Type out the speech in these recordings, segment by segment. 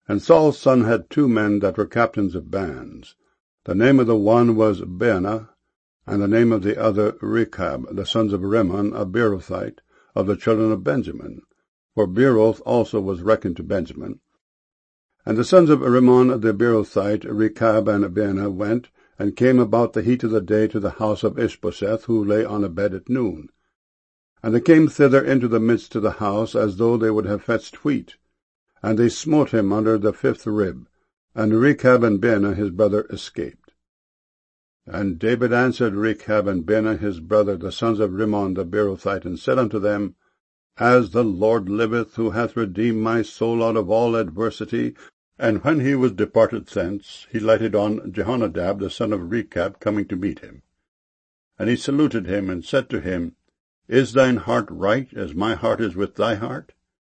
And Saul's son had 2 men that were captains of bands. The name of the one was Baanah, and the name of the other Rechab, the sons of Rimmon, a Beerothite, of the children of Benjamin. For Beeroth also was reckoned to Benjamin. And the sons of Rimmon the Beerothite, Rechab and Baanah, went, and came about the heat of the day to the house of Ishbosheth, who lay on a bed at noon. And they came thither into the midst of the house, as though they would have fetched wheat. And they smote him under the 5th rib, and Rechab and Baanah his brother escaped. And David answered Rechab and Baanah his brother, the sons of Rimmon the Beerothite, and said unto them, As the Lord liveth, who hath redeemed my soul out of all adversity. And when he was departed thence, he lighted on Jehonadab the son of Rechab, coming to meet him. And he saluted him, and said to him, Is thine heart right, as my heart is with thy heart?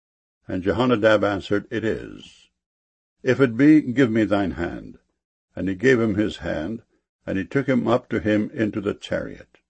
And Jehonadab answered, It is. If it be, give me thine hand. And he gave him his hand, and he took him up to him into the chariot.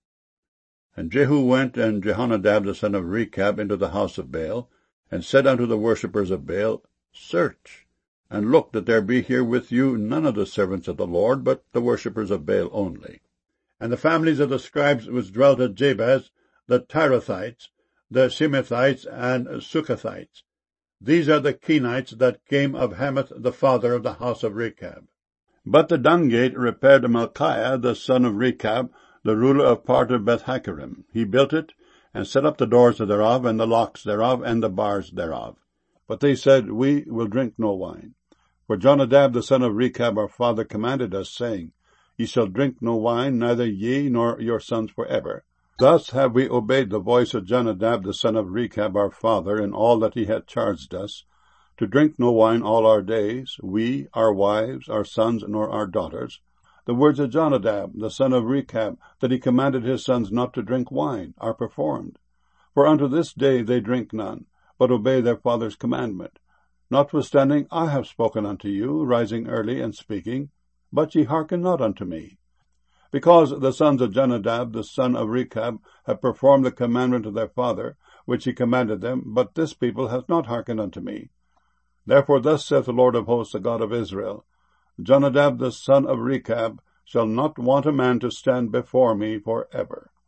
And Jehu went and Jehonadab the son of Rechab into the house of Baal, and said unto the worshippers of Baal, Search, and look that there be here with you none of the servants of the Lord, but the worshippers of Baal only. And the families of the scribes which dwelt at Jabez, the Tirathites, the Shimethites, and Succothites. These are the Kenites that came of Hamath the father of the house of Rechab. But the dung gate repaired Malchiah the son of Rechab, the ruler of part of Beth-Hakerem. He built it, and set up the doors thereof, and the locks thereof, and the bars thereof. But they said, We will drink no wine. For Jonadab the son of Rechab our father commanded us, saying, Ye shall drink no wine, neither ye nor your sons forever. Thus have we obeyed the voice of Jonadab the son of Rechab our father in all that he hath charged us, to drink no wine all our days, we, our wives, our sons, nor our daughters. The words of Jonadab the son of Rechab, that he commanded his sons not to drink wine, are performed. For unto this day they drink none, but obey their father's commandment. Notwithstanding I have spoken unto you, rising early and speaking, but ye hearken not unto me. Because the sons of Jonadab the son of Rechab have performed the commandment of their father, which he commanded them, but this people hath not hearkened unto me. Therefore thus saith the Lord of hosts, the God of Israel, Jonadab the son of Rechab shall not want a man to stand before me for ever.